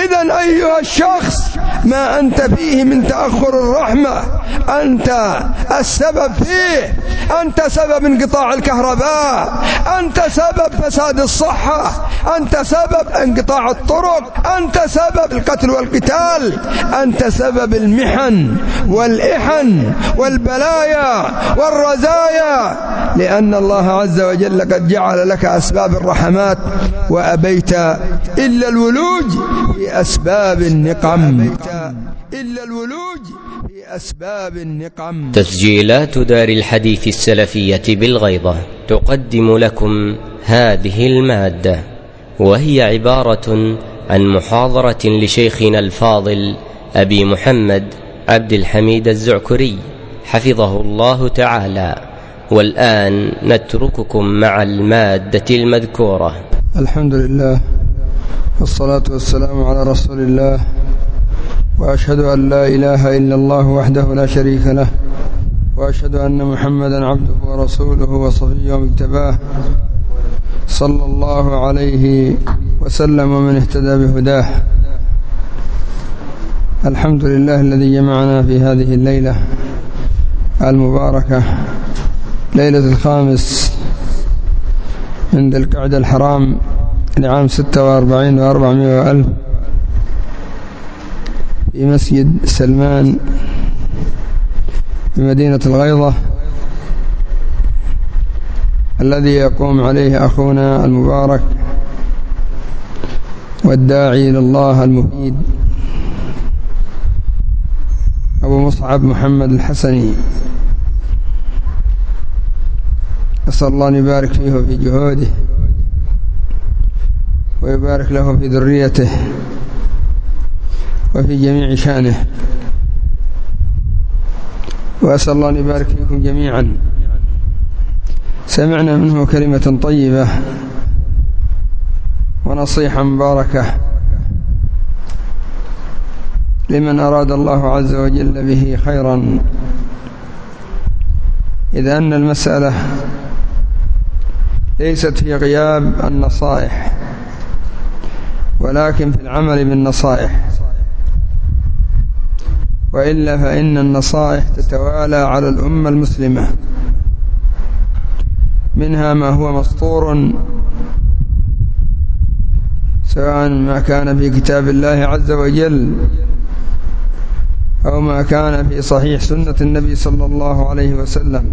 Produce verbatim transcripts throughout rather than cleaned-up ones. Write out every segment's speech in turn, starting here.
إذن أيها الشخص ما أنت فيه من تأخر الرحمة أنت السبب فيه، أنت سبب انقطاع الكهرباء، أنت سبب فساد الصحة، أنت سبب انقطاع الطرق، أنت سبب القتل والقتال، أنت سبب المحن والإحن والبلايا والرزايا، لأن الله عز وجل قد جعل لك أسباب الرحمات وأبيت إلا الولوج في أسباب النقم إلا الولوج في أسباب النقم. تسجيلات دار الحديث السلفية بالغيضة تقدم لكم هذه المادة، وهي عبارة عن محاضرة لشيخنا الفاضل أبي محمد عبد الحميد الزعكري حفظه الله تعالى. والآن نترككم مع المادة المذكورة. الحمد لله والصلاة والسلام على رسول الله، وأشهد أن لا إله إلا الله وحده لا شريك له، وأشهد أن محمدا عبده ورسوله وصفيه واجتباه، صلى الله عليه وسلم ومن اهتدى بهداه. الحمد لله الذي جمعنا في هذه الليلة المباركة، ليلة الخامس من ذي القعدة الحرام لعام ستة وأربعين وأربعمائة وألف في مسجد سلمان بمدينة الغيضة، الذي يقوم عليه أخونا المبارك والداعي إلى الله المفيد أبو مصعب محمد الحسني. أسأل الله أن يبارك فيه وفي جهوده، ويبارك له في ذريته وفي جميع شأنه، وأسأل الله أن يبارك فيكم جميعا. سمعنا منه كلمة طيبة ونصيحة مباركة لمن أراد الله عز وجل به خيرا، إذ أن المسألة ليست في غياب النصائح، ولكن في العمل بالنصائح، وإلا فإن النصائح تتوالى على الأمة المسلمة، منها ما هو مسطور سواء ما كان في كتاب الله عز وجل أو ما كان في صحيح سنة النبي صلى الله عليه وسلم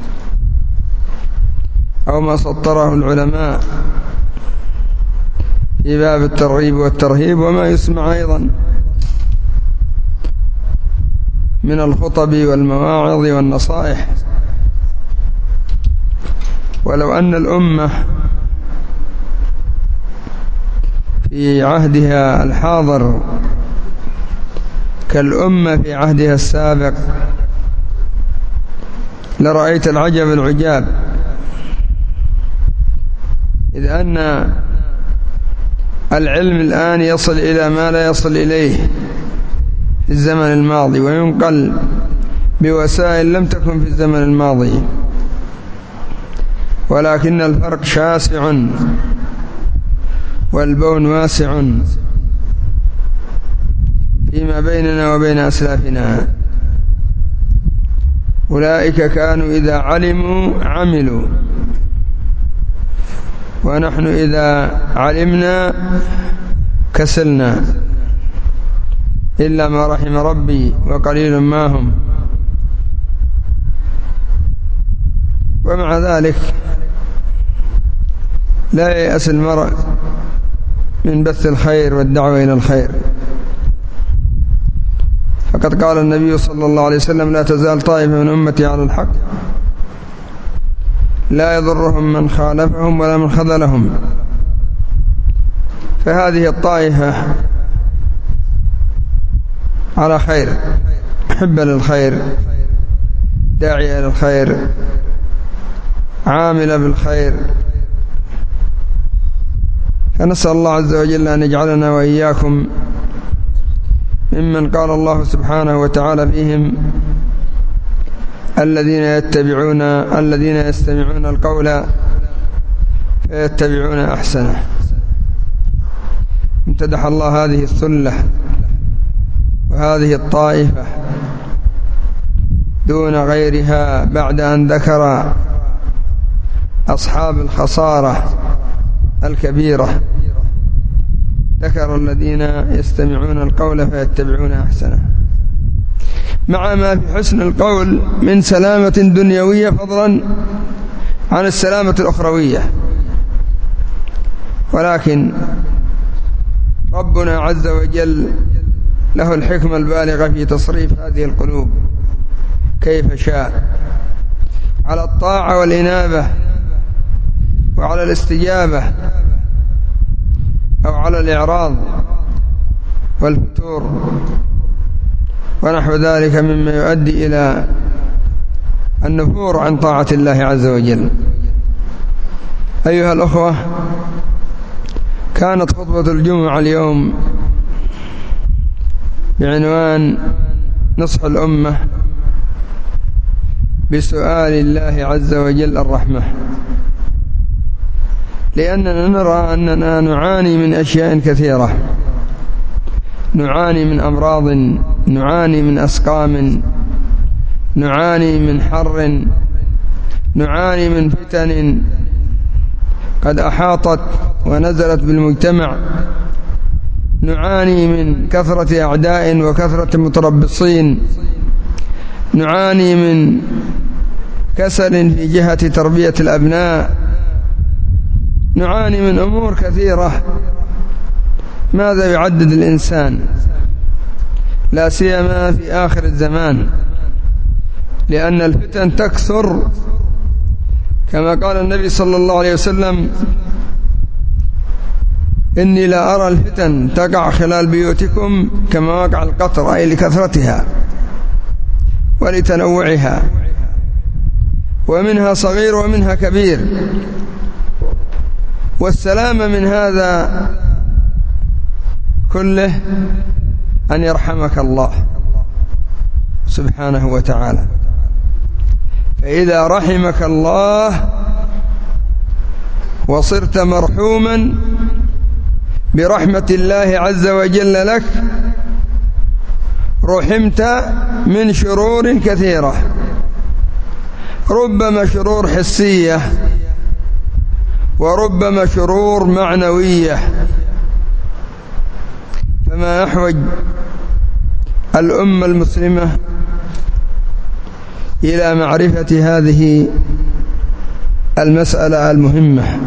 أو ما سطره العلماء في باب الترغيب والترهيب، وما يسمع أيضا من الخطب والمواعظ والنصائح. ولو أن الأمة في عهدها الحاضر كالأمة في عهدها السابق لرأيت العجب العجاب، إذ أن العلم الآن يصل إلى ما لا يصل إليه في الزمن الماضي، وينقل بوسائل لم تكن في الزمن الماضي، ولكن الفرق شاسع والبون واسع فيما بيننا وبين أسلافنا. أولئك كانوا إذا علموا عملوا، ونحن إذا علمنا كسلنا، إلا ما رحم ربي وقليل ما هم. ومع ذلك لا ييأس المرء من بث الخير والدعوة إلى الخير، فقد قال النبي صلى الله عليه وسلم: لا تزال طائفة من أمتي على الحق لا يضرهم من خالفهم ولا من خذلهم. فهذه الطائفة على خير، محبة للخير، داعية للخير، عاملة بالخير. فنسأل الله عز وجل أن يجعلنا وإياكم ممن قال الله سبحانه وتعالى فيهم: الذين يتبعون الذين يستمعون القول فيتبعون أحسنه. امتدح الله هذه الثلة وهذه الطائفة دون غيرها بعد أن ذكر أصحاب الخسارة الكبيرة. ذكر الذين يستمعون القول فيتبعون أحسنه، مع ما في حسن القول من سلامة دنيوية فضلا عن السلامة الأخروية. ولكن ربنا عز وجل له الحكمة البالغة في تصريف هذه القلوب كيف شاء، على الطاعة والإنابة وعلى الاستجابة أو على الإعراض والفتور ونحو ذلك مما يؤدي إلى النفور عن طاعة الله عز وجل. أيها الأخوة، كانت خطبة الجمعة اليوم بعنوان نصح الأمة بسؤال الله عز وجل الرحمة، لأننا نرى أننا نعاني من أشياء كثيرة، نعاني من أمراض، نعاني من أسقام، نعاني من حر، نعاني من فتن قد أحاطت ونزلت بالمجتمع، نعاني من كثرة أعداء وكثرة متربصين، نعاني من كسل في جهة تربية الأبناء، نعاني من أمور كثيرة. ماذا يعدد الإنسان؟ لا سيما في آخر الزمان، لأن الفتن تكثر كما قال النبي صلى الله عليه وسلم: إني لا أرى الفتن تقع خلال بيوتكم كما وقع القطر، أي لكثرتها ولتنوعها، ومنها صغير ومنها كبير. والسلامة من هذا كله أن يرحمك الله سبحانه وتعالى. فإذا رحمك الله وصرت مرحوما برحمة الله عز وجل لك، رحمت من شرور كثيرة، ربما شرور حسية وربما شرور معنوية. فما أحوج الأمة المسلمة إلى معرفة هذه المسألة المهمة،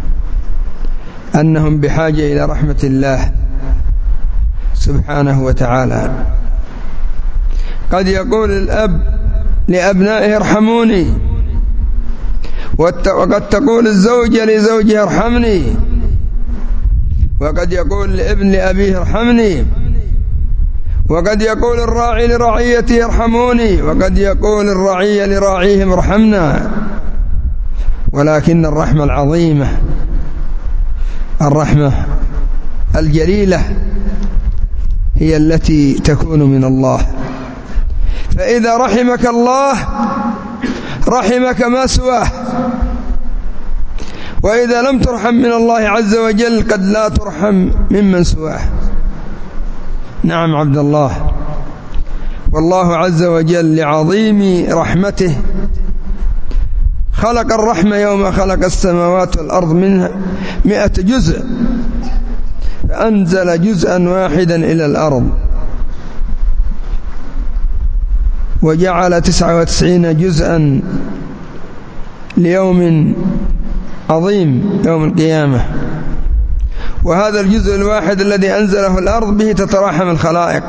أنهم بحاجة إلى رحمة الله سبحانه وتعالى. قد يقول الأب لأبنائه ارحموني، وقد تقول الزوجة لزوجها ارحمني، وقد يقول الابن لأبيه ارحمني، وقد يقول الراعي لرعيته ارحموني، وقد يقول الرعية لراعيهم ارحمنا. ولكن الرحمة العظيمة، الرحمة الجليلة، هي التي تكون من الله. فإذا رحمك الله رحمك ما سواه، وإذا لم ترحم من الله عز وجل قد لا ترحم ممن سواه. نعم عبد الله، والله عز وجل لعظيم رحمته خلق الرحمة يوم خلق السماوات والأرض منها مئة جزء، فأنزل جزءا واحدا إلى الأرض، وجعل تسعة وتسعين جزءا ليوم عظيم يوم القيامة. وهذا الجزء الواحد الذي أنزله الأرض به تتراحم الخلائق،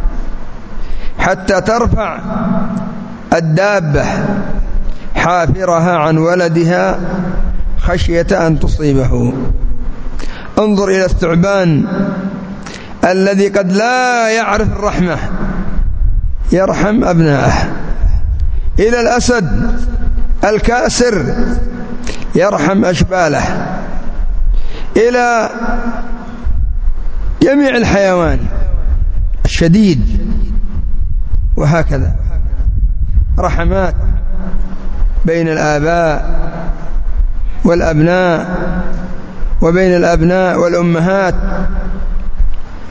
حتى ترفع الدابة حافرها عن ولدها خشية أن تصيبه. انظر إلى الثعبان الذي قد لا يعرف الرحمة يرحم أبناءه، إلى الأسد الكاسر يرحم أشباله، إلى جميع الحيوان الشديد، وهكذا رحمات بين الآباء والأبناء، وبين الأبناء والأمهات،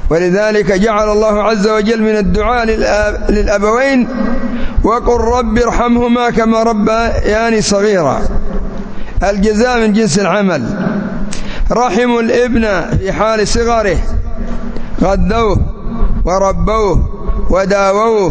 ولذلك جعل الله عز وجل من الدعاء للأبوين وقل رب ارحمهما كما ربياني صغيرا. الجزاء من جنس العمل. رحموا الابن في حال صغره، غذوه وربوه وداووه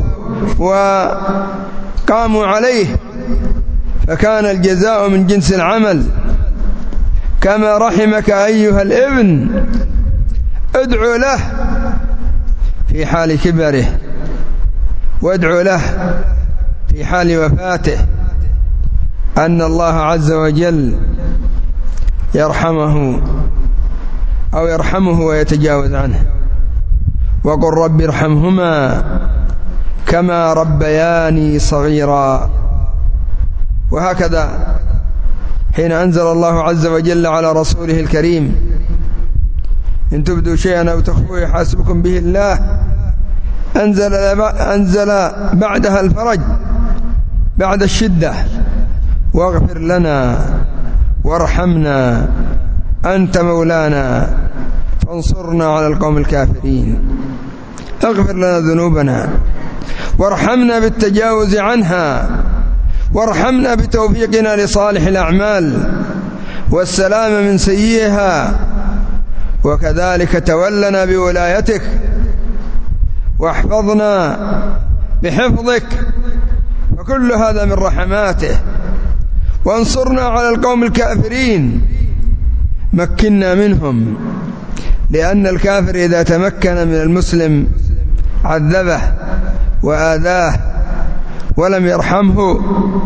وقاموا عليه، فكان الجزاء من جنس العمل. كما رحمك أيها الابن ادعو له في حال كبره، وادعو له في حال وفاته أن الله عز وجل يرحمه أو يرحمه ويتجاوز عنه. وقل رب ارحمهما كما ربياني صغيرا. وهكذا حين أنزل الله عز وجل على رسوله الكريم إن تبدوا شيئا أو تخفوه يحاسبكم به الله، أنزل, أنزل بعدها الفرج بعد الشدة، واغفر لنا وارحمنا أنت مولانا فانصرنا على القوم الكافرين. اغفر لنا ذنوبنا وارحمنا بالتجاوز عنها، وارحمنا بتوفيقنا لصالح الأعمال والسلام من سيئها، وكذلك تولنا بولايتك واحفظنا بحفظك، وكل هذا من رحماته. وانصرنا على القوم الكافرين، مكنا منهم، لأن الكافر إذا تمكن من المسلم عذبه وآذاه ولم يرحمه،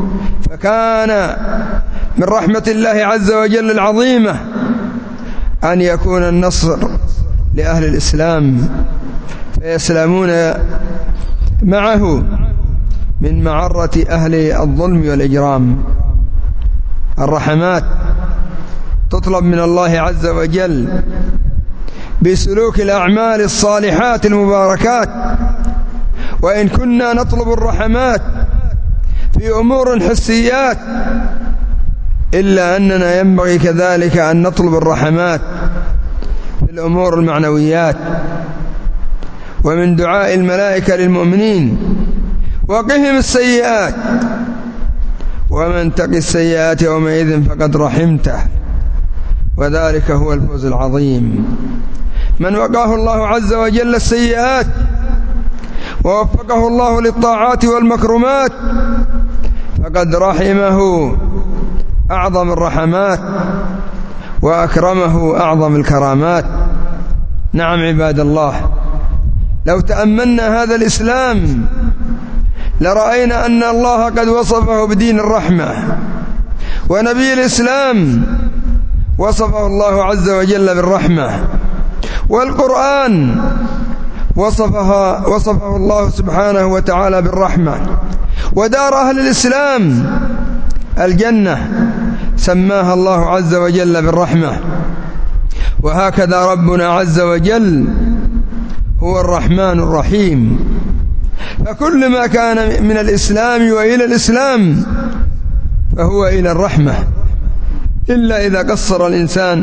فكان من رحمة الله عز وجل العظيمة أن يكون النصر لأهل الإسلام فيسلمون معه من معرة أهل الظلم والإجرام. الرحمات تطلب من الله عز وجل بسلوك الأعمال الصالحات المباركات، وإن كنا نطلب الرحمات في أمور حسيات، إلا أننا ينبغي كذلك أن نطلب الرحمات في الأمور المعنويات. ومن دعاء الملائكة للمؤمنين وقهم السيئات، ومن تق السيئات يومئذ فقد رحمته وذلك هو الفوز العظيم. من وقاه الله عز وجل السيئات ووفقه الله للطاعات والمكرمات فقد رحمه أعظم الرحمات وأكرمه أعظم الكرامات. نعم عباد الله، لو تأملنا هذا الإسلام لرأينا أن الله قد وصفه بدين الرحمة، ونبي الإسلام وصفه الله عز وجل بالرحمة، والقرآن وصفها وصفه الله سبحانه وتعالى بالرحمة، ودار أهل الإسلام الجنة سماها الله عز وجل بالرحمة. وهكذا ربنا عز وجل هو الرحمن الرحيم. فكل ما كان من الإسلام وإلى الإسلام فهو إلى الرحمة، إلا إذا قصر الإنسان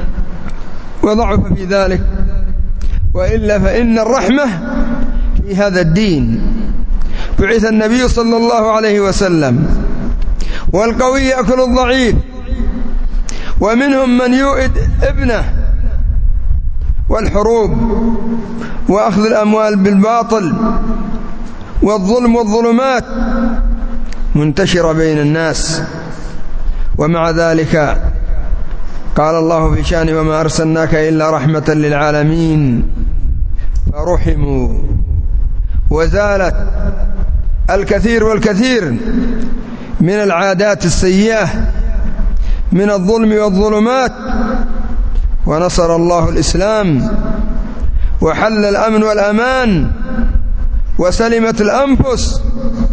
وضعف في ذلك، وإلا فإن الرحمة في هذا الدين. بعث النبي صلى الله عليه وسلم والقوي يأكل الضعيف، ومنهم من يؤد ابنه، والحروب وأخذ الأموال بالباطل والظلم والظلمات منتشرة بين الناس. ومع ذلك قال الله في شأنه وما أرسلناك إلا رحمة للعالمين، فرحموا وزالت الكثير والكثير من العادات السيئة من الظلم والظلمات، ونصر الله الإسلام وحل الأمن والأمان وسلمت الأنفس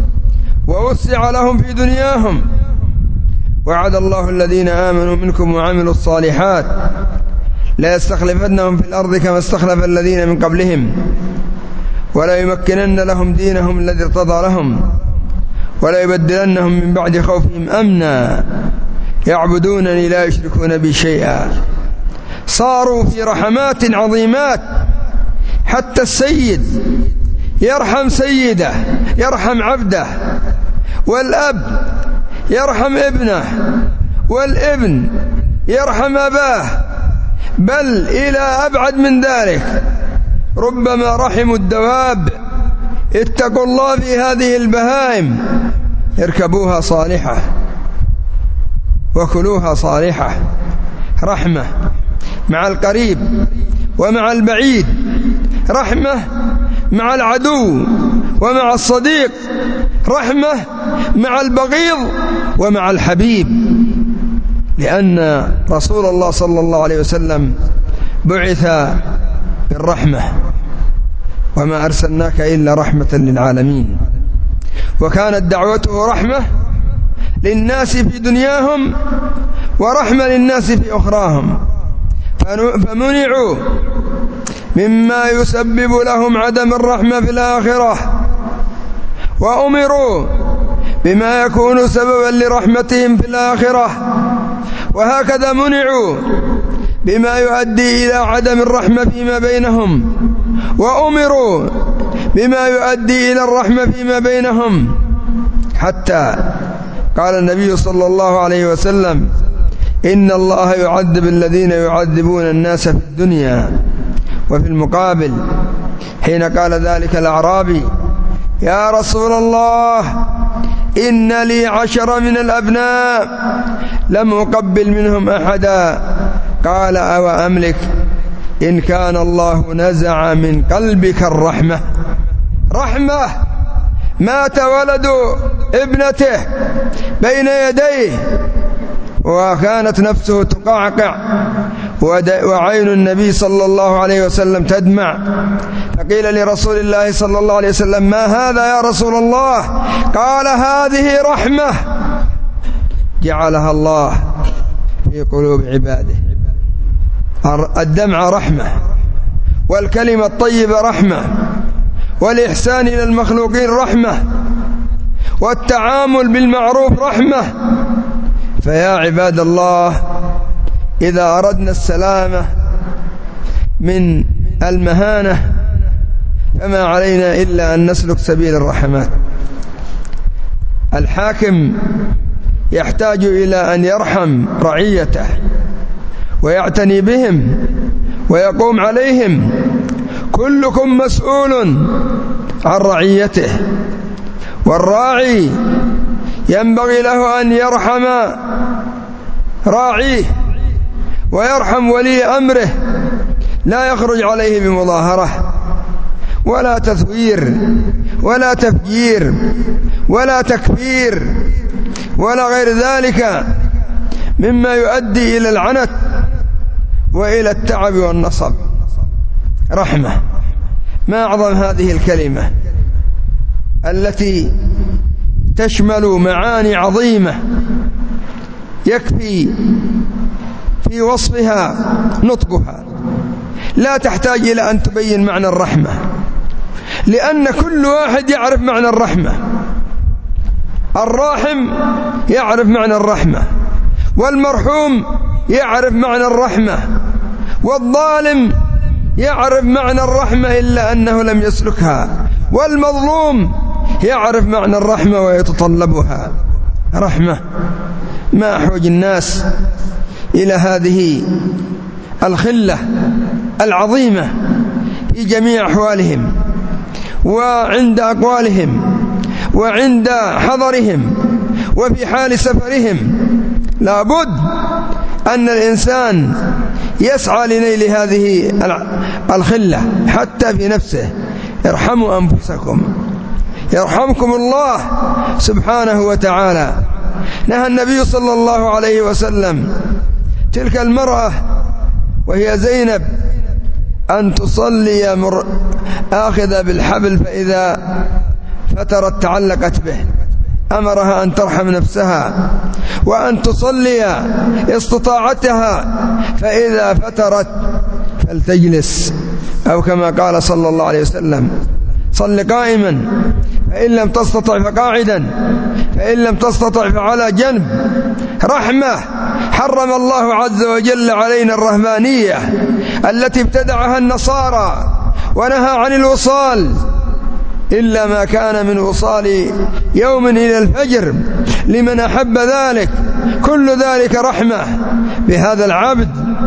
ووسع لهم في دنياهم. وعد الله الذين آمنوا منكم وعملوا الصالحات لا يستخلفنهم في الأرض كما استخلف الذين من قبلهم ولا يمكنن لهم دينهم الذي ارتضى لهم ولا يبدلنهم من بعد خوفهم أمنا يعبدونني لا يشركون بي شيئا. صاروا في رحمات عظيمات حتى السيد يرحم سيده، يرحم عبده، والأب يرحم ابنه، والابن يرحم أباه، بل إلى أبعد من ذلك، ربما رحموا الدواب. اتقوا الله في هذه البهائم، اركبوها صالحة وكلوها صالحة. رحمة مع القريب ومع البعيد، رحمة مع العدو ومع الصديق، رحمة مع البغيض ومع الحبيب، لأن رسول الله صلى الله عليه وسلم بعث بالرحمة، وما أرسلناك إلا رحمة للعالمين. وكانت دعوته رحمة للناس في دنياهم ورحمة للناس في أخراهم، فمنعوا مما يسبب لهم عدم الرحمة في الآخرة، وأمروا بما يكون سببا لرحمتهم في الآخرة، وهكذا منعوا بما يؤدي إلى عدم الرحمة فيما بينهم، وأمروا بما يؤدي إلى الرحمة فيما بينهم، حتى قال النبي صلى الله عليه وسلم: إن الله يعذب الذين يعذبون الناس في الدنيا. وفي المقابل حين قال ذلك الأعرابي: يا رسول الله، إن لي عشر من الأبناء لم أقبل منهم أحدا، قال: أو أملك إن كان الله نزع من قلبك الرحمة. رحمة. مات ولد ابنته بين يديه وكانت نفسه تقعقع وعين النبي صلى الله عليه وسلم تدمع، فقيل لرسول الله صلى الله عليه وسلم: ما هذا يا رسول الله؟ قال: هذه رحمة جعلها الله في قلوب عباده. الدمع رحمة، والكلمة الطيبة رحمة، والإحسان إلى المخلوقين رحمة، والتعامل بالمعروف رحمة. فيا عباد الله، إذا أردنا السلامة من المهانة فما علينا إلا أن نسلك سبيل الرحمات. الحاكم يحتاج إلى أن يرحم رعيته ويعتني بهم ويقوم عليهم. كلكم مسؤول عن رعيته، والراعي ينبغي له أن يرحم راعيه ويرحم ولي أمره، لا يخرج عليه بمظاهرة ولا تثوير ولا تفجير ولا تكفير ولا غير ذلك مما يؤدي إلى العنت وإلى التعب والنصب. رحمة. ما أعظم هذه الكلمة التي تشمل معاني عظيمة، يكفي في وصفها نطقها، لا تحتاج إلى أن تبين معنى الرحمة، لأن كل واحد يعرف معنى الرحمة. الراحم يعرف معنى الرحمة، والمرحوم يعرف معنى الرحمة، والظالم يعرف معنى الرحمة إلا أنه لم يسلكها، والمظلوم يعرف معنى الرحمة ويتطلبها. رحمة. ما أحوج الناس إلى هذه الخلة العظيمة في جميع أحوالهم وعند أقوالهم وعند حضرهم وفي حال سفرهم. لابد أن الإنسان يسعى لنيل هذه الخلة حتى في نفسه. ارحموا أنفسكم يرحمكم الله سبحانه وتعالى. نهى النبي صلى الله عليه وسلم تلك المرأة وهي زينب أن تصلي مر... آخذة بالحبل، فإذا فترت تعلقت به. أمرها أن ترحم نفسها وأن تصلي استطاعتها، فإذا فترت فلتجلس، أو كما قال صلى الله عليه وسلم: صل قائما، فإن لم تستطع فقاعدا، فإن لم تستطع فعلى جنب. رحمة. حرم الله عز وجل علينا الرهبانية التي ابتدعها النصارى ونهى عن الوصال إلا ما كان من وصال يوم إلى الفجر لمن أحب ذلك. كل ذلك رحمة بهذا العبد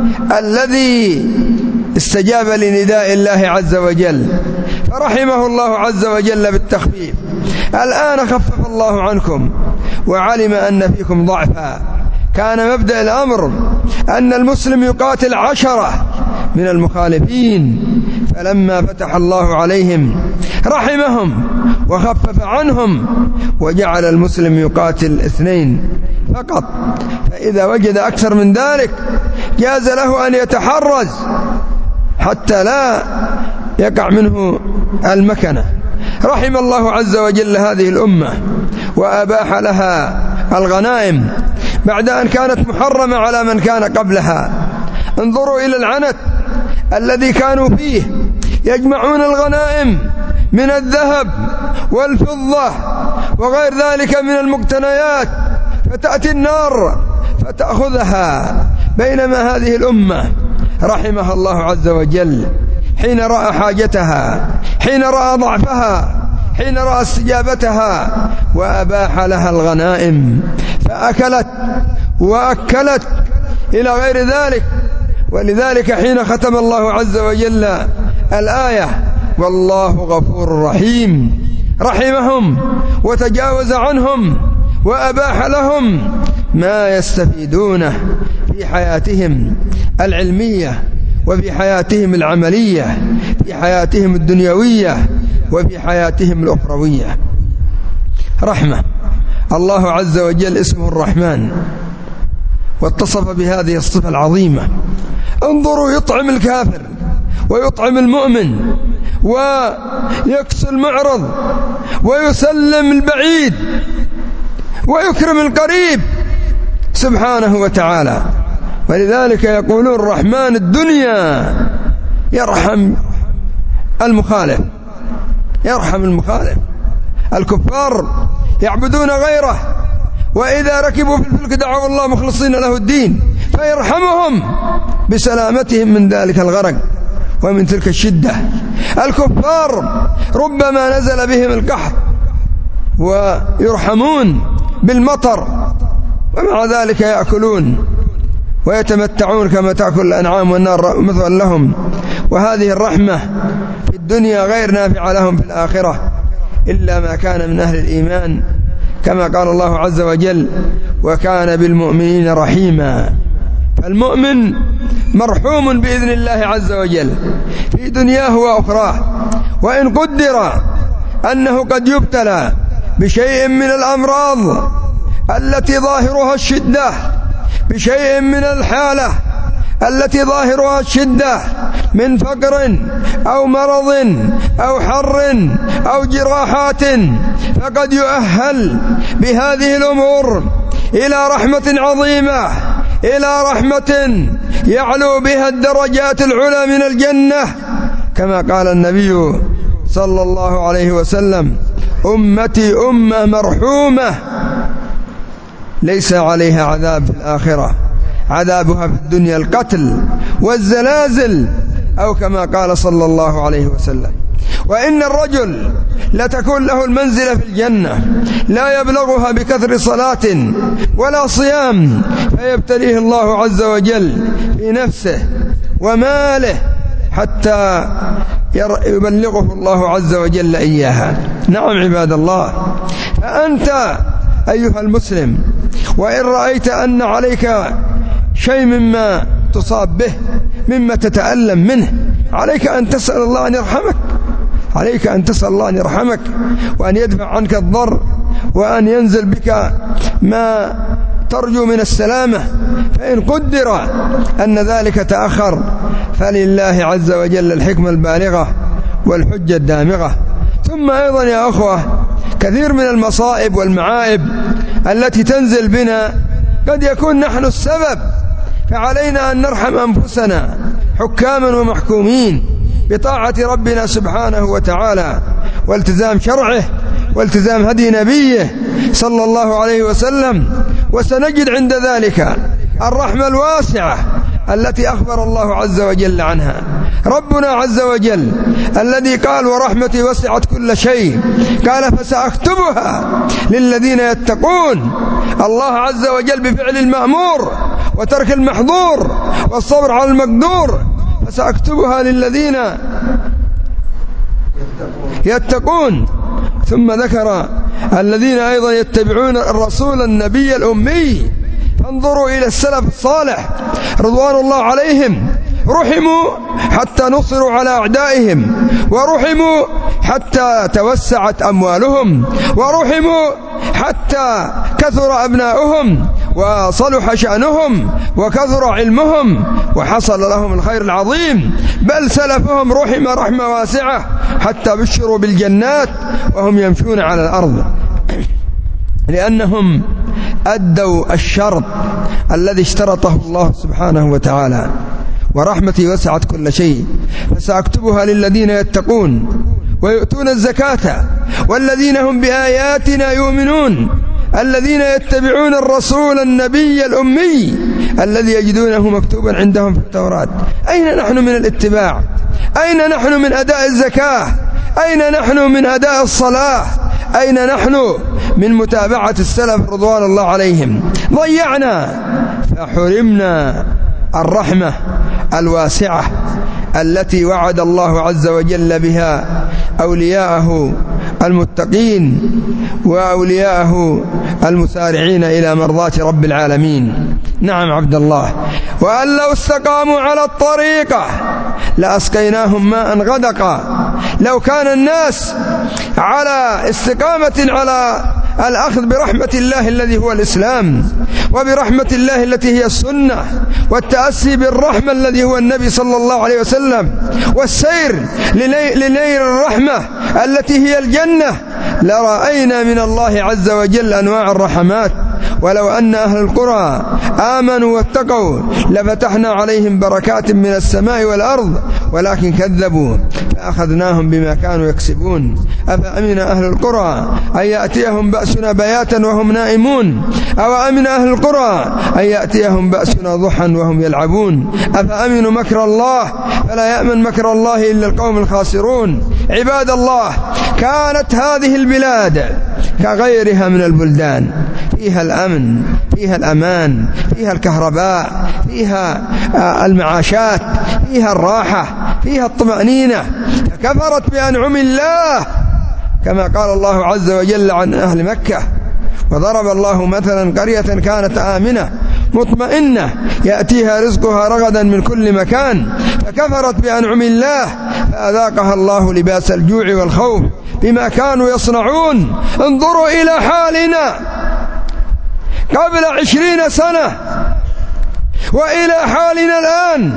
الذي استجاب لنداء الله عز وجل، فرحمه الله عز وجل بالتخفيف. الآن خفف الله عنكم وعلم أن فيكم ضعفا. كان مبدأ الأمر أن المسلم يقاتل عشرة من المخالفين، فلما فتح الله عليهم رحمهم وخفف عنهم وجعل المسلم يقاتل اثنين فقط. فإذا وجد أكثر من ذلك جاز له أن يتحرز حتى لا يقع منه المكنة. رحم الله عز وجل هذه الأمة وأباح لها الغنائم بعد أن كانت محرمة على من كان قبلها. انظروا إلى العنت الذي كانوا فيه، يجمعون الغنائم من الذهب والفضة وغير ذلك من المقتنيات، فتأتي النار فتأخذها، بينما هذه الأمة رحمها الله عز وجل حين رأى حاجتها، حين رأى ضعفها، حين رأى استجابتها، وأباح لها الغنائم فأكلت وأكلت إلى غير ذلك. ولذلك حين ختم الله عز وجل الآية والله غفور رحيم، رحمهم وتجاوز عنهم وأباح لهم ما يستفيدونه في حياتهم العلمية وفي حياتهم العملية، في حياتهم الدنيوية وفي حياتهم الأخروية. رحمة. الله عز وجل اسمه الرحمن واتصف بهذه الصفة العظيمة. انظروا، يطعم الكافر ويطعم المؤمن ويكسو المعرض ويسلم البعيد ويكرم القريب سبحانه وتعالى. ولذلك يقولون الرحمن الدنيا يرحم المخالف، يرحم المخالف. الكفار يعبدون غيره، وإذا ركبوا في الفلك دعوا الله مخلصين له الدين فيرحمهم بسلامتهم من ذلك الغرق ومن تلك الشدة. الكفار ربما نزل بهم القحط ويرحمون بالمطر، ومع ذلك يأكلون ويتمتعون كما تأكل الأنعام والنار مثل لهم. وهذه الرحمة في الدنيا غير نافعة لهم في الآخرة إلا ما كان من أهل الإيمان، كما قال الله عز وجل وكان بالمؤمنين رحيما. فالمؤمن مرحوم بإذن الله عز وجل في دنياه وأخراه. وإن قدر أنه قد يبتلى بشيء من الأمراض التي ظاهرها الشدة، بشيء من الحالة التي ظاهرها الشدة من فقر أو مرض أو حر أو جراحات، فقد يؤهل بهذه الأمور إلى رحمة عظيمة، إلى رحمة يعلو بها الدرجات العلى من الجنة، كما قال النبي صلى الله عليه وسلم أمتي أمة مرحومة ليس عليها عذاب في الآخرة، عذابها في الدنيا القتل والزلازل، أو كما قال صلى الله عليه وسلم. وإن الرجل لتكون له المنزلة في الجنة لا يبلغها بكثر صلاة ولا صيام، فيبتليه الله عز وجل في نفسه وماله حتى يبلغه الله عز وجل إياها. نعم عباد الله. فأنت أيها المسلم وإن رأيت أن عليك شيء مما تصاب به، مما تتألم منه، عليك أن تسأل الله أن يرحمك، عليك أن تسأل الله أن يرحمك وأن يدفع عنك الضر وأن ينزل بك ما ترجو من السلامة. فإن قدر أن ذلك تأخر فلله عز وجل الحكمة البالغة والحجة الدامغة. ثم أيضا يا أخوة كثير من المصائب والمعائب التي تنزل بنا قد يكون نحن السبب، فعلينا أن نرحم أنفسنا حكاما ومحكومين بطاعة ربنا سبحانه وتعالى والتزام شرعه والتزام هدي نبيه صلى الله عليه وسلم، وسنجد عند ذلك الرحمة الواسعة التي أخبر الله عز وجل عنها. ربنا عز وجل الذي قال ورحمتي وسعت كل شيء قال فسأكتبها للذين يتقون. الله عز وجل بفعل المأمور وترك المحظور والصبر على المقدور، فسأكتبها للذين يتقون. ثم ذكر الذين أيضا يتبعون الرسول النبي الأمي. فانظروا إلى السلف الصالح رضوان الله عليهم، رحموا حتى نصروا على أعدائهم، ورحموا حتى توسعت أموالهم، ورحموا حتى كثر أبناؤهم وصلح شأنهم وكثر علمهم وحصل لهم الخير العظيم. بل سلفهم رحم رحمة واسعة حتى بشروا بالجنات وهم يمشون على الأرض، لأنهم أدوا الشرط الذي اشترطه الله سبحانه وتعالى. ورحمتي وسعت كل شيء فسأكتبها للذين يتقون ويؤتون الزكاة والذين هم بآياتنا يؤمنون، الذين يتبعون الرسول النبي الأمي الذي يجدونه مكتوبا عندهم في التوراة. أين نحن من الاتباع؟ أين نحن من أداء الزكاة؟ أين نحن من أداء الصلاة؟ أين نحن من متابعة السلف رضوان الله عليهم؟ ضيعنا فحرمنا الرحمة الواسعة التي وعد الله عز وجل بها أولياءه المتقين وأولياءه المسارعين إلى مرضاة رب العالمين. نعم عبد الله، وأن لو استقاموا على الطريقة لأسقيناهم ماء غدقا. لو كان الناس على استقامة على الأخذ برحمة الله الذي هو الإسلام، وبرحمة الله التي هي السنة، والتأسي بالرحمة الذي هو النبي صلى الله عليه وسلم، والسير لنيل الرحمة التي هي الجنة، لرأينا من الله عز وجل أنواع الرحمات. ولو أن أهل القرى آمنوا واتقوا لفتحنا عليهم بركات من السماء والأرض، ولكن كذبوا فأخذناهم بما كانوا يكسبون. أفأمن أهل القرى أن يأتيهم بأسنا بياتا وهم نائمون، أو أمن أهل القرى أن يأتيهم بأسنا ضحى وهم يلعبون. أفأمنوا مكر الله فلا يأمن مكر الله إلا القوم الخاسرون. عباد الله، كانت هذه البلاد كغيرها من البلدان، فيها الأمن، فيها الأمان، فيها الكهرباء، فيها المعاشات، فيها الراحة، فيها الطمأنينة، فكفرت بأنعم الله كما قال الله عز وجل عن أهل مكة. وضرب الله مثلا قرية كانت آمنة مطمئنة يأتيها رزقها رغدا من كل مكان، فكفرت بأنعم الله فأذاقها الله لباس الجوع والخوف بما كانوا يصنعون. انظروا إلى حالنا قبل عشرين سنة وإلى حالنا الآن،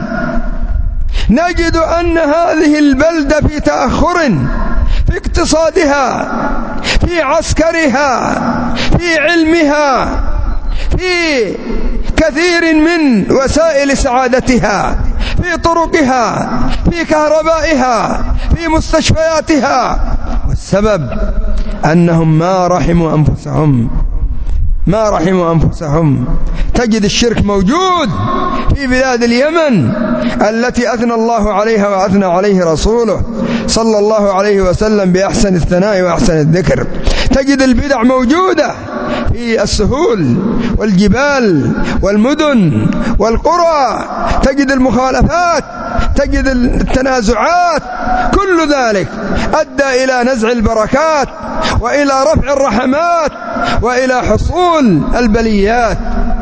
نجد أن هذه البلدة في تأخر في اقتصادها، في عسكرها، في علمها، في كثير من وسائل سعادتها، في طرقها، في كهربائها، في مستشفياتها. والسبب أنهم ما رحموا أنفسهم، ما رحموا أنفسهم. تجد الشرك موجود في بلاد اليمن التي أثنى الله عليها وأثنى عليه رسوله صلى الله عليه وسلم بأحسن الثناء وأحسن الذكر. تجد البدع موجودة في السهول والجبال والمدن والقرى، تجد المخالفات، تجد التنازعات، كل ذلك أدى إلى نزع البركات وإلى رفع الرحمات وإلى حصول البليات.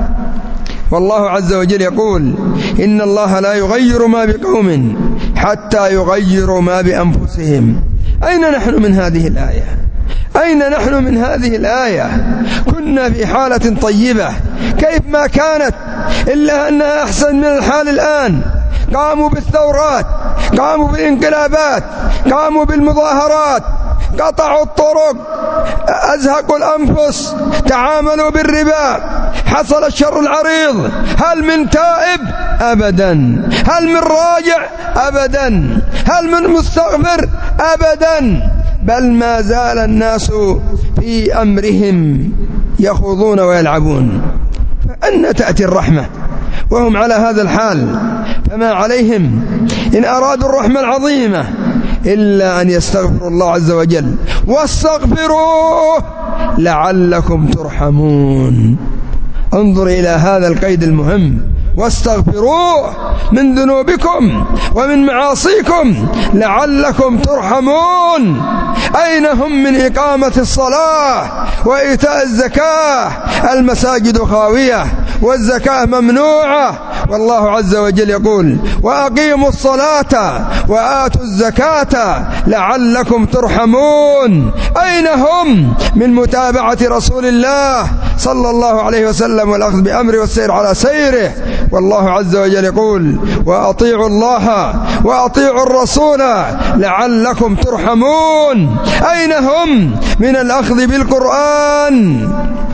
والله عز وجل يقول إن الله لا يغير ما بقوم حتى يغيروا ما بأنفسهم. أين نحن من هذه الآية؟ أين نحن من هذه الآية؟ كنا في حالة طيبة كيف ما كانت، إلا أنها أحسن من الحال الآن. قاموا بالثورات، قاموا بالانقلابات، قاموا بالمظاهرات، قطعوا الطرق، أزهقوا الأنفس، تعاملوا بالربا، حصل الشر العريض. هل من تائب؟ أبدا. هل من راجع؟ أبدا. هل من مستغفر؟ أبدا. بل ما زال الناس في أمرهم يخوضون ويلعبون. فأن تأتي الرحمة وهم على هذا الحال؟ فما عليهم إن أرادوا الرحمة العظيمة إلا أن يستغفروا الله عز وجل، واستغفروه لعلكم ترحمون. انظر إلى هذا القيد المهم، واستغفروه من ذنوبكم ومن معاصيكم لعلكم ترحمون. أين هم من إقامة الصلاة وإيتاء الزكاة؟ المساجد خاوية والزكاة ممنوعة، والله عز وجل يقول وأقيموا الصلاة وآتوا الزكاة لعلكم ترحمون. أين هم من متابعة رسول الله صلى الله عليه وسلم والأخذ بأمره والسير على سيره؟ والله عز وجل يقول وأطيعوا الله وأطيعوا الرسول لعلكم ترحمون. أين هم من الأخذ بالقرآن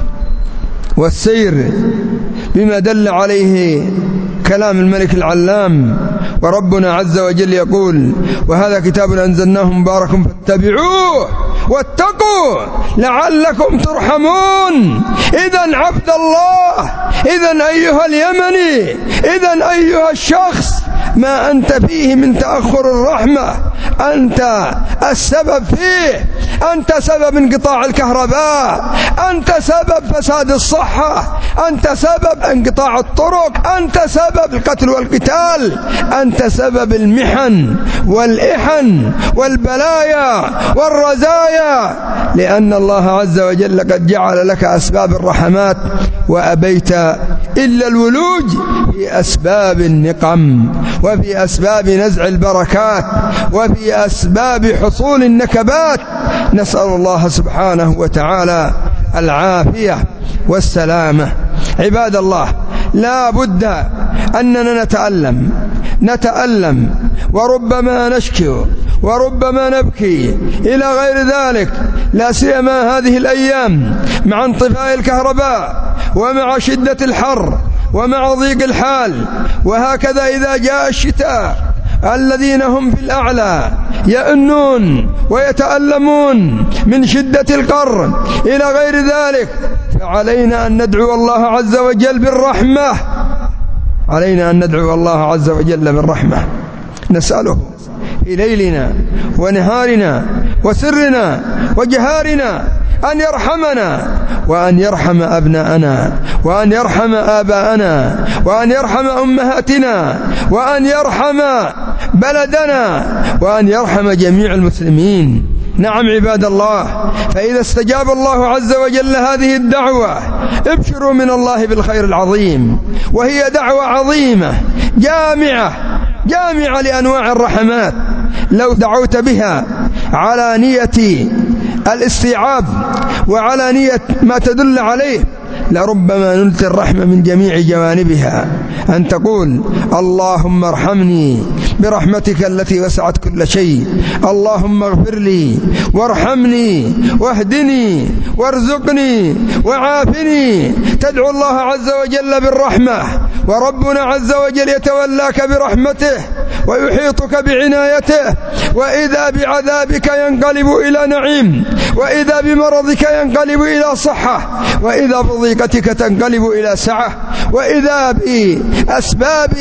والسير بما دل عليه كلام الملك العلام؟ وربنا عز وجل يقول وهذا كتاب أنزلناه مبارك فاتبعوه واتقوا لعلكم ترحمون. إذن عبد الله، إذن أيها اليمني، إذن أيها الشخص، ما أنت فيه من تأخر الرحمة أنت السبب فيه. أنت سبب انقطاع الكهرباء، أنت سبب فساد الصحة، أنت سبب انقطاع الطرق، أنت سبب القتل والقتال، أنت سبب المحن والإحن والبلايا والرزايا، لأن الله عز وجل قد جعل لك أسباب الرحمات وأبيت إلا الولوج في أسباب النقم وفي أسباب نزع البركات وفي أسباب حصول النكبات. نسأل الله سبحانه وتعالى العافية والسلامة. عباد الله، لا بد أننا نتألم نتألم وربما نشكو وربما نبكي إلى غير ذلك، لا سيما هذه الأيام مع انطفاء الكهرباء ومع شدة الحر ومع ضيق الحال. وهكذا إذا جاء الشتاء الذين هم في الأعلى يئنون ويتألمون من شدة القر إلى غير ذلك، فعلينا أن ندعو الله عز وجل بالرحمة، علينا أن ندعو الله عز وجل بالرحمة، نسأله في ليلنا ونهارنا وسرنا وجهارنا أن يرحمنا وأن يرحم أبناءنا وأن يرحم آباءنا وأن يرحم أمهاتنا وأن يرحم بلدنا وأن يرحم جميع المسلمين. نعم عباد الله، فإذا استجاب الله عز وجل هذه الدعوة ابشروا من الله بالخير العظيم، وهي دعوة عظيمة جامعة جامعة لأنواع الرحمات. لو دعوت بها على نية الاستيعاب وعلى نية ما تدل عليه لربما نلت الرحمة من جميع جوانبها. أن تقول اللهم ارحمني برحمتك التي وسعت كل شيء، اللهم اغفر لي وارحمني واهدني وارزقني وعافني. تدعو الله عز وجل بالرحمة، وربنا عز وجل يتولاك برحمته ويحيطك بعنايته، وإذا بعذابك ينقلب إلى نعيم، وإذا بمرضك ينقلب إلى صحة، وإذا بضيقتك تنقلب إلى سعة، وإذا بأسباب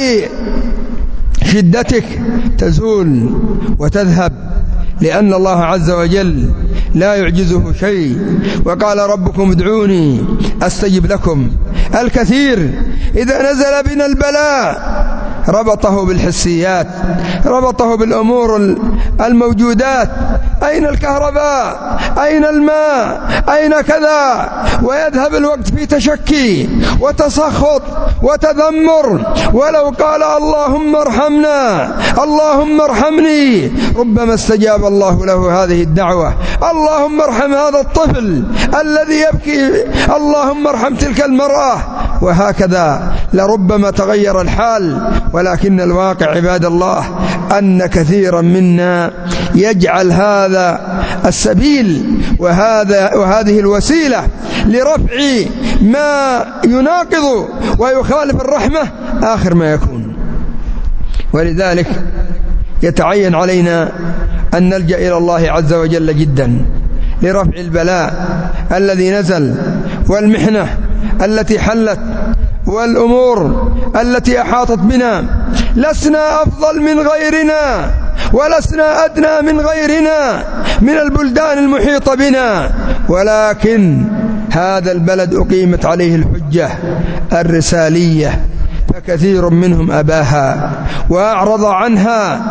شدتك تزول وتذهب، لأن الله عز وجل لا يعجزه شيء. وقال ربكم ادعوني أستجب لكم. الكثير إذا نزل بنا البلاء ربطه بالحسيات، ربطه بالأمور الموجودات، أين الكهرباء، أين الماء، أين كذا، ويذهب الوقت في تشكي وتسخط وتذمر. ولو قال اللهم ارحمنا اللهم ارحمني ربما استجاب الله له هذه الدعوة. اللهم ارحم هذا الطفل الذي يبكي، اللهم ارحم تلك المرأة، وهكذا لربما تغير الحال. ولكن الواقع عباد الله أن كثيرا منا يجعل هذا السبيل وهذا وهذه الوسيلة لرفع ما يناقض ويخالف الرحمة آخر ما يكون. ولذلك يتعين علينا أن نلجأ إلى الله عز وجل جدا لرفع البلاء الذي نزل والمحنة التي حلت والأمور التي أحاطت بنا. لسنا أفضل من غيرنا ولسنا أدنى من غيرنا من البلدان المحيطة بنا، ولكن هذا البلد أقيمت عليه الحجة الرسالية، فكثير منهم أباها وأعرض عنها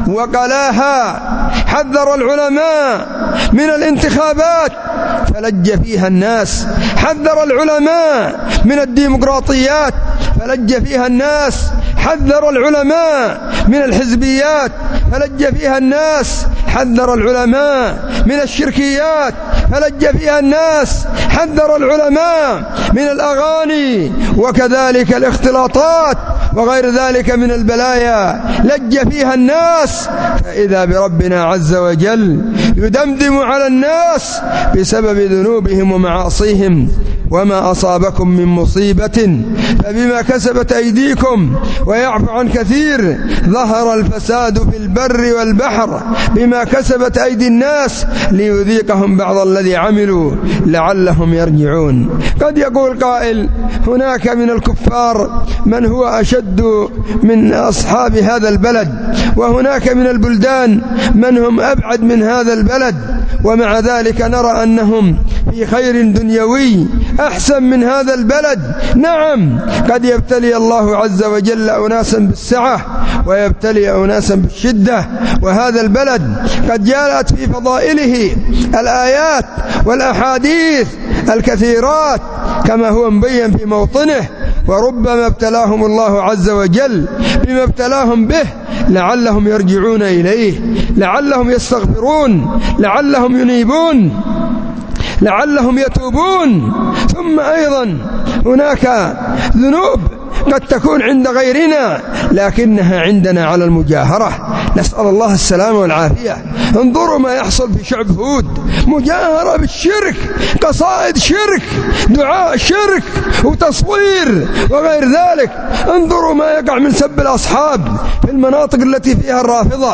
وقلاها. حذر العلماء من الانتخابات فلج فيها الناس، حذر العلماء من الديمقراطيات فلج فيها الناس، حذر العلماء من الحزبيات فلج فيها الناس، حذر العلماء من الشركيات فلج فيها الناس، حذر العلماء من الأغاني وكذلك الاختلاطات وغير ذلك من البلايا لج فيها الناس. فإذا بربنا عز وجل يدمدم على الناس بسبب ذنوبهم ومعاصيهم: وما أصابكم من مصيبة فبما كسبت أيديكم ويعفو عن كثير، ظهر الفساد في البر والبحر بما كسبت أيدي الناس ليذيقهم بعض الذي عملوا لعلهم يرجعون. قد يقول قائل: هناك من الكفار من هو أشد من أصحاب هذا البلد، وهناك من البلدان من هم أبعد من هذا البلد، ومع ذلك نرى أنهم في خير دنيوي أحسن من هذا البلد. نعم، قد يبتلي الله عز وجل أناسا بالسعة ويبتلي أناسا بالشدة، وهذا البلد قد جاءت في فضائله الآيات والأحاديث الكثيرات كما هو مبين في موطنه. وربما ابتلاهم الله عز وجل بما ابتلاهم به لعلهم يرجعون إليه، لعلهم يستغفرون، لعلهم ينيبون، لعلهم يتوبون. ثم أيضا هناك ذنوب قد تكون عند غيرنا لكنها عندنا على المجاهرة، نسأل الله السلامة والعافية. انظروا ما يحصل في شعب هود: مجاهرة بالشرك، قصائد شرك، دعاء شرك وتصوير وغير ذلك. انظروا ما يقع من سب الأصحاب في المناطق التي فيها الرافضة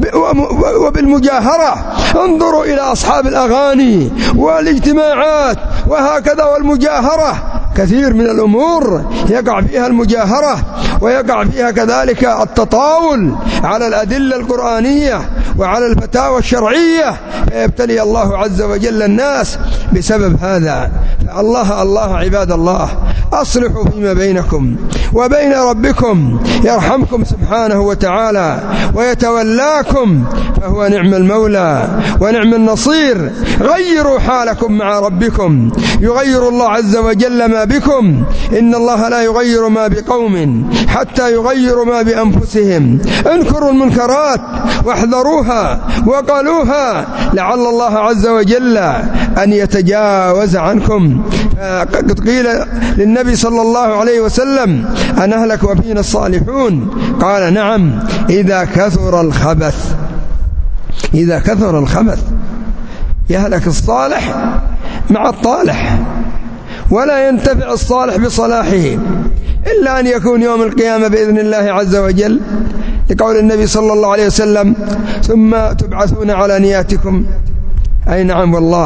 وبالمجاهرة. انظروا إلى أصحاب الأغاني والاجتماعات وهكذا والمجاهرة. كثير من الأمور يقع فيها المجاهرة ويقع فيها كذلك التطاول على الأدلة القرآنية وعلى الفتاوى الشرعية، فيبتلي الله عز وجل الناس بسبب هذا. الله الله عباد الله، أصلحوا فيما بينكم وبين ربكم يرحمكم سبحانه وتعالى ويتولاكم، فهو نعم المولى ونعم النصير. غيروا حالكم مع ربكم يغير الله عز وجل ما بكم. إن الله لا يغير ما بقوم حتى يغيروا ما بأنفسهم. انكروا المنكرات واحذروها وقالوها لعل الله عز وجل أن يتجاوز عنكم. قد قيل للنبي صلى الله عليه وسلم: أنهلك وفينا الصالحون؟ قال: نعم، إذا كثر الخبث. إذا كثر الخبث يهلك الصالح مع الطالح، ولا ينتفع الصالح بصلاحه إلا أن يكون يوم القيامة بإذن الله عز وجل، لقول النبي صلى الله عليه وسلم: ثم تبعثون على نياتكم. أي نعم والله.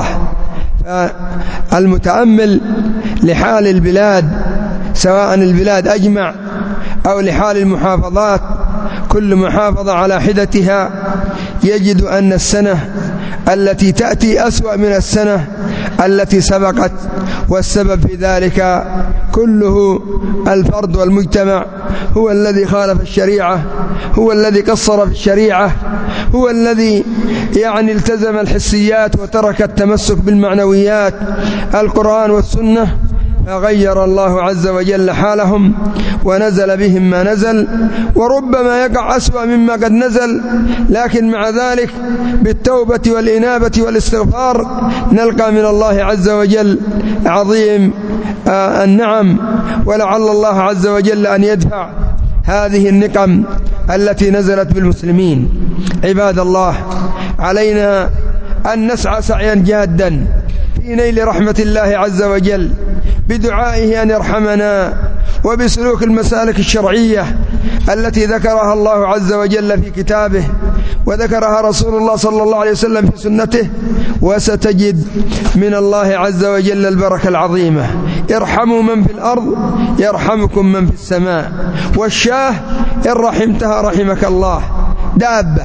فالمتأمل لحال البلاد، سواء البلاد أجمع أو لحال المحافظات، كل محافظة على حدتها، يجد أن السنة التي تأتي أسوأ من السنة التي سبقت، والسبب في ذلك كله الفرد والمجتمع، هو الذي خالف الشريعة، هو الذي قصر في الشريعة، هو الذي يعني التزم الحسيات وترك التمسك بالمعنويات القرآن والسنة، فغير الله عز وجل حالهم ونزل بهم ما نزل. وربما يقع أسوأ مما قد نزل، لكن مع ذلك بالتوبة والإنابة والاستغفار نلقى من الله عز وجل عظيم آه النعم، ولعل الله عز وجل أن يدفع هذه النقم التي نزلت بالمسلمين. عباد الله، علينا أن نسعى سعيا جادا في نيل رحمة الله عز وجل بدعائه أن يرحمنا، وبسلوك المسالك الشرعية التي ذكرها الله عز وجل في كتابه وذكرها رسول الله صلى الله عليه وسلم في سنته. وستجد من الله عز وجل البركة العظيمة. ارحموا من في الأرض يرحمكم من في السماء. والشاه إن رحمتها رحمك الله، دابة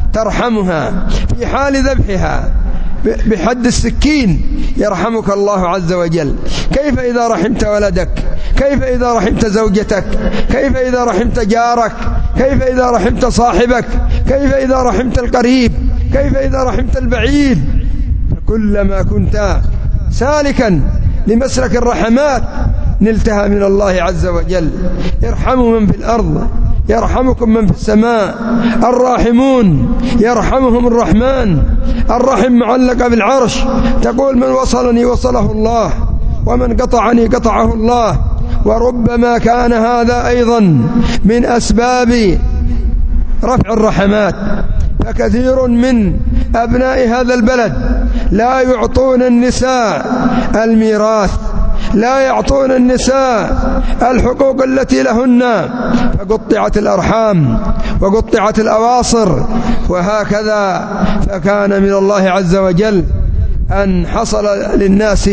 ترحمها في حال ذبحها بحد السكين يرحمك الله عز وجل. كيف إذا رحمت ولدك؟ كيف إذا رحمت زوجتك؟ كيف إذا رحمت جارك؟ كيف إذا رحمت صاحبك؟ كيف إذا رحمت القريب؟ كيف إذا رحمت البعيد؟ فكلما كنت سالكا لمسلك الرحمات نلتها من الله عز وجل. ارحموا من في الأرض يرحمكم من في السماء. الراحمون يرحمهم الرحمن. الرحم معلقة بالعرش، تقول من وصلني وصله الله، ومن قطعني قطعه الله. وربما كان هذا أيضا من أسباب رفع الرحمات. فكثير من أبناء هذا البلد لا يعطون النساء الميراث، لا يعطون النساء الحقوق التي لهن، فقطعت الأرحام وقطعت الأواصر وهكذا. فكان من الله عز وجل أن حصل للناس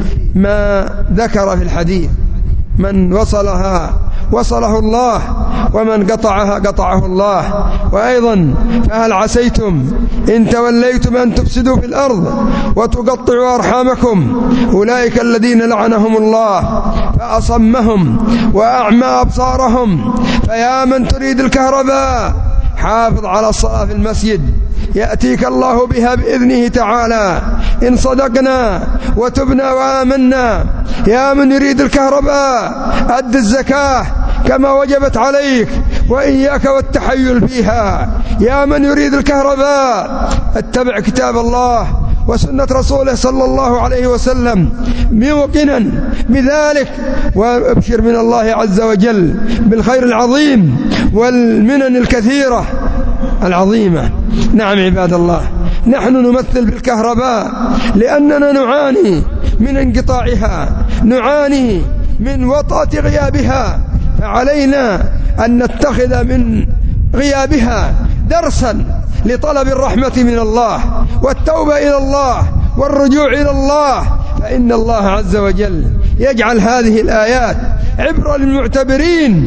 ما ذكر في الحديث: من وصلها وصله الله، ومن قطعها قطعه الله. وأيضا: فهل عسيتم إن توليتم أن تفسدوا في الأرض وتقطعوا أرحامكم؟ أولئك الذين لعنهم الله فأصمهم وأعمى أبصارهم. فيا من تريد الكهرباء حافظ على الصلاة في المسجد، يأتيك الله بها بإذنه تعالى إن صدقنا وتبنا وآمنا. يا من يريد الكهرباء أد الزكاة كما وجبت عليك، وإياك والتحيل فيها. يا من يريد الكهرباء اتبع كتاب الله وسنة رسوله صلى الله عليه وسلم موقنا بذلك، وابشر من الله عز وجل بالخير العظيم والمنن الكثيرة العظيمة. نعم عباد الله، نحن نمثل بالكهرباء لأننا نعاني من انقطاعها، نعاني من وطأة غيابها، فعلينا أن نتخذ من غيابها درسا لطلب الرحمة من الله والتوبة إلى الله والرجوع إلى الله. فإن الله عز وجل يجعل هذه الآيات عبرة للمعتبرين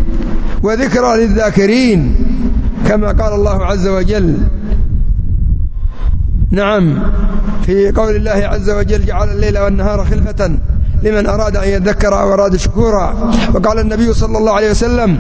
وذكرى للذاكرين، كما قال الله عز وجل نعم في قول الله عز وجل: جعل الليل والنهار خلفة لمن أراد أن يذكر أو أراد شكورا. وقال النبي صلى الله عليه وسلم: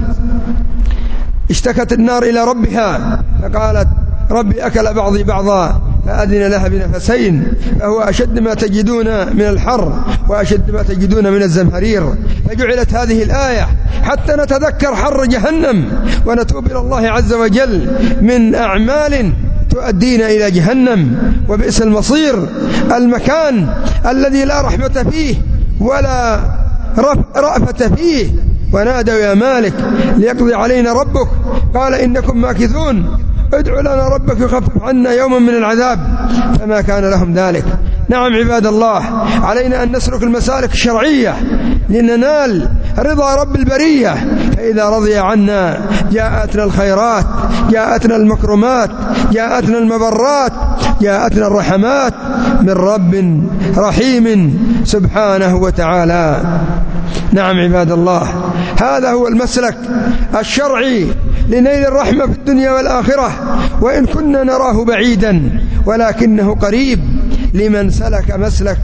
اشتكت النار إلى ربها فقالت: ربي أكل بعضي بعضا فأذن لها بنفسين، فهو أشد ما تجدون من الحر وأشد ما تجدون من الزمهرير. فجعلت هذه الآية حتى نتذكر حر جهنم ونتوب إلى الله عز وجل من أعمال تؤدينا إلى جهنم، وبئس المصير، المكان الذي لا رحمة فيه ولا رأفة فيه. ونادوا: يا مالك ليقضي علينا ربك، قال: إنكم ماكثون، ادعوا لنا ربك يخفف عنا يوما من العذاب. فما كان لهم ذلك. نعم عباد الله، علينا أن نسلك المسالك الشرعية لننال رضا رب البرية. فإذا رضي عنا جاءتنا الخيرات، جاءتنا المكرمات، جاءتنا المبرات، جاءتنا الرحمات من رب رحيم سبحانه وتعالى. نعم عباد الله، هذا هو المسلك الشرعي لنيل الرحمة في الدنيا والآخرة، وإن كنا نراه بعيدا ولكنه قريب لمن سلك مسلك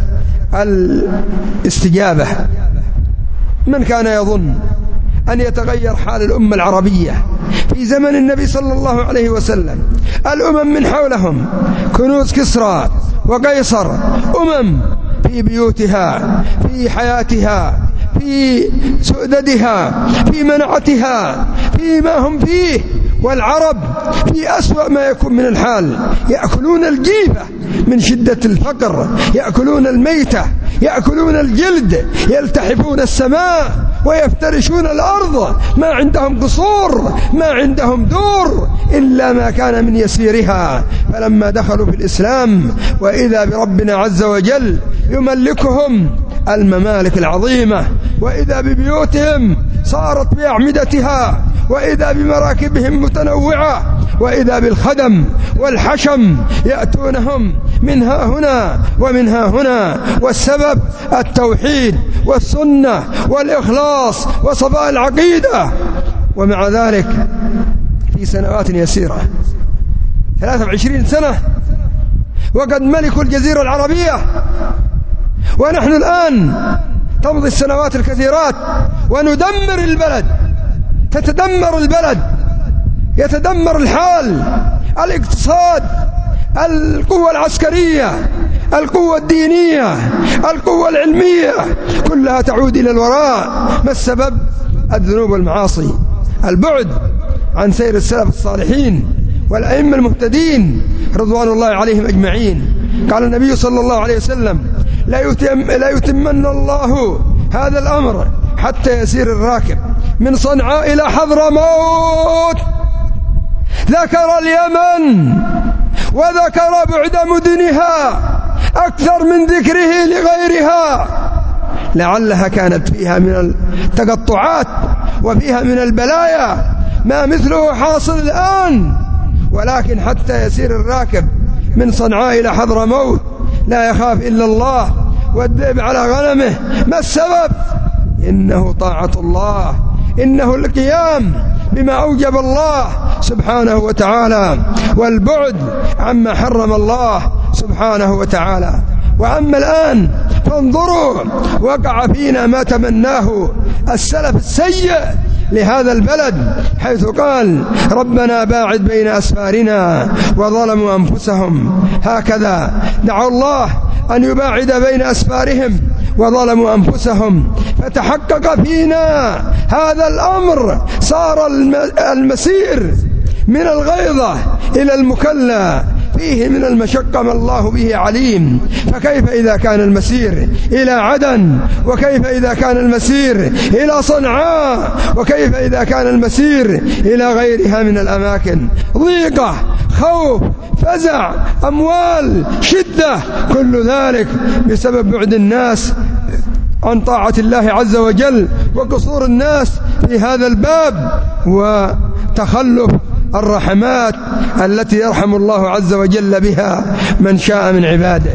الاستجابة. من كان يظن أن يتغير حال الأمة العربية في زمن النبي صلى الله عليه وسلم؟ الأمم من حولهم كنوز كسرى وقيصر، أمم في بيوتها، في حياتها، في سؤددها، في منعتها، فيما هم فيه. والعرب في أسوأ ما يكون من الحال، يأكلون الجيفة من شدة الفقر، يأكلون الميتة، يأكلون الجلد، يلتحفون السماء ويفترشون الأرض. ما عندهم قصور، ما عندهم دور إلا ما كان من يسيرها. فلما دخلوا في الإسلام وإذا بربنا عز وجل يملكهم الممالك العظيمة، وإذا ببيوتهم صارت بأعمدتها وإذا بمراكبهم متنوعة، وإذا بالخدم والحشم يأتونهم منها هنا ومنها هنا، والسبب التوحيد والسنة والإخلاص وصفاء العقيدة. ومع ذلك في سنوات يسيرة ثلاثة وعشرين سنة وقد ملكوا الجزيرة العربية، ونحن الآن تمضي السنوات الكثيرات وندمر البلد، تتدمر البلد، يتدمر الحال، الاقتصاد، القوة العسكرية، القوة الدينية، القوة العلمية، كلها تعود إلى الوراء. ما السبب؟ الذنوب والمعاصي، البعد عن سير السلف الصالحين والأئمة المهتدين رضوان الله عليهم أجمعين. قال النبي صلى الله عليه وسلم: لا يتم لا يتمن الله هذا الأمر حتى يسير الراكب من صنعاء إلى حضرموت. ذكر اليمن وذكر بعد مدنها أكثر من ذكره لغيرها، لعلها كانت فيها من التقطعات وفيها من البلايا ما مثله حاصل الآن، ولكن حتى يسير الراكب من صنعاء إلى حضرموت لا يخاف إلا الله والذئب على غنمه. ما السبب؟ إنه طاعة الله، إنه القيام بما أوجب الله سبحانه وتعالى، والبعد عما حرم الله سبحانه وتعالى. وأما الآن فانظروا، وقع فينا ما تمناه السلف السيء لهذا البلد، حيث قال: ربنا باعد بين أسفارنا وظلموا أنفسهم. هكذا دعوا الله أن يباعد بين أسفارهم وظلموا أنفسهم، فتحقق فينا هذا الأمر. صار المسير من الغيظة إلى المكلا فيه من المشقة ما الله به عليم. فكيف إذا كان المسير إلى عدن، وكيف إذا كان المسير إلى صنعاء، وكيف إذا كان المسير إلى غيرها من الأماكن؟ ضيقة، خوف، فزع، أموال، شدة، كل ذلك بسبب بعد الناس عن طاعة الله عز وجل، وقصور الناس في هذا الباب، وتخلف الرحمات التي يرحم الله عز وجل بها من شاء من عباده.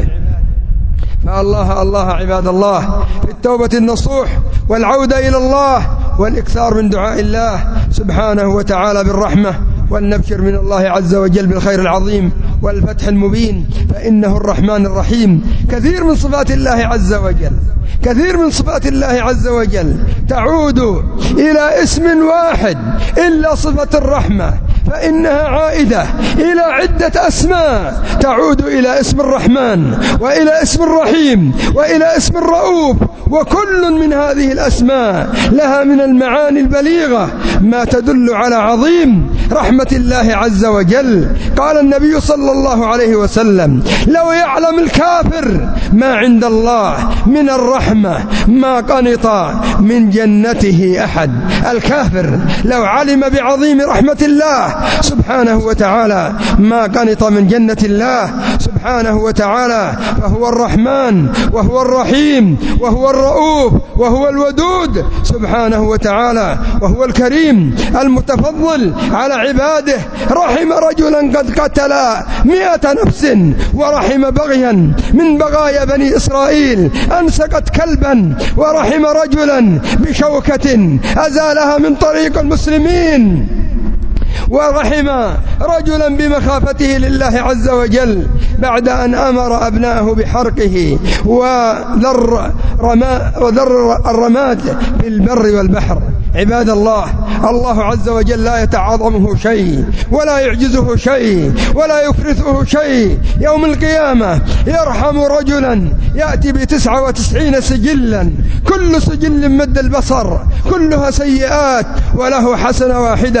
فالله الله عباد الله في التوبة النصوح والعودة إلى الله والإكثار من دعاء الله سبحانه وتعالى بالرحمة، ولنبشر من الله عز وجل بالخير العظيم والفتح المبين، فإنه الرحمن الرحيم. كثير من صفات الله عز وجل، كثير من صفات الله عز وجل تعود إلى اسم واحد إلا صفة الرحمة، فإنها عائدة إلى عدة أسماء تعود إلى اسم الرحمن وإلى اسم الرحيم وإلى اسم الرؤوف، وكل من هذه الأسماء لها من المعاني البليغة ما تدل على عظيم رحمة الله عز وجل. قال النبي صلى الله عليه وسلم: لو يعلم الكافر ما عند الله من الرحمة ما قنط من جنته أحد. الكافر لو علم بعظيم رحمة الله سبحانه وتعالى ما قنط من جنة الله سبحانه وتعالى، فهو الرحمن وهو الرحيم وهو الرؤوف وهو الودود سبحانه وتعالى، وهو الكريم المتفضل على عباده. رحم رجلا قد قتل مئة نفس، ورحم بغيا من بغايا بني إسرائيل أن سقت كلبا، ورحم رجلا بشوكة أزالها من طريق المسلمين، ورحم رجلا بمخافته لله عز وجل بعد أن أمر أبناءه بحرقه وذر, رما وذر الرماد في البر والبحر. عباد الله، الله عز وجل لا يتعاظمه شيء ولا يعجزه شيء ولا يفرثه شيء. يوم القيامة يرحم رجلا يأتي بتسعة وتسعين سجلا، كل سجل مد البصر كلها سيئات، وله حسنة واحدة،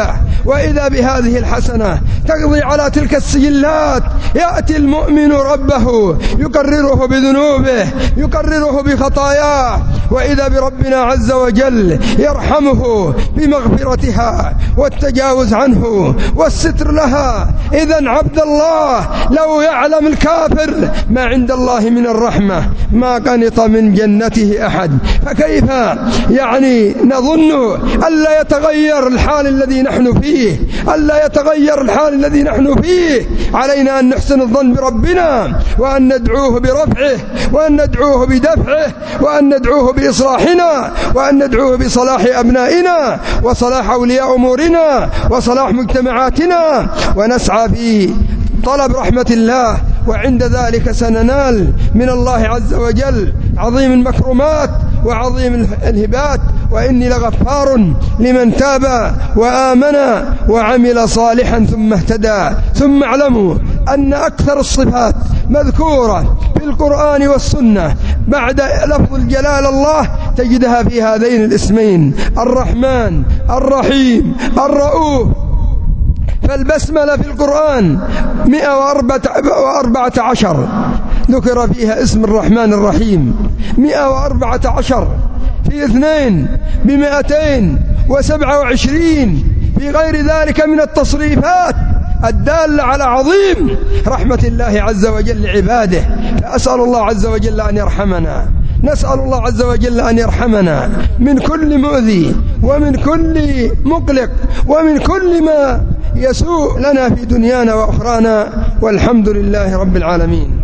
وإذا بهذه الحسنة تقضي على تلك السجلات، يأتي المؤمن ربه يقرره بذنوبه، يقرره بخطاياه، وإذا بربنا عز وجل يرحمه بمغفرتها والتجاوز عنه والستر لها. إذن عبد الله لو يعلم الكافر ما عند الله من الرحمة ما قنط من جنته أحد، فكيف يعني نظن ألا يتغير الحال الذي نحن فيه، ألا يتغير الحال الذي نحن فيه؟ علينا أن نحسن الظن بربنا، وأن ندعوه برفعه، وأن ندعوه بدفعه، وأن ندعوه بإصلاحنا، وأن ندعوه بصلاح أبنائنا وصلاح أولياء أمورنا وصلاح مجتمعاتنا، ونسعى في طلب رحمة الله، وعند ذلك سننال من الله عز وجل عظيم المكرمات وعظيم الهبات. وإني لغفار لمن تاب وآمن وعمل صالحا ثم اهتدى. ثم اعلموا أن أكثر الصفات مذكورة في القرآن والسنة بعد لفظ الجلال الله تجدها في هذين الاسمين: الرحمن، الرحيم، الرؤوف. فالبسملة في القرآن مئة وأربعة عشر ذكر فيها اسم الرحمن الرحيم، مئة وأربعة عشر في اثنين بمئتين وسبعة وعشرين في غير ذلك من التصريفات الدالة على عظيم رحمة الله عز وجل لعباده. فأسأل الله عز وجل أن يرحمنا، نسأل الله عز وجل أن يرحمنا من كل مؤذي ومن كل مقلق ومن كل ما يسوء لنا في دنيانا وأخرانا، والحمد لله رب العالمين.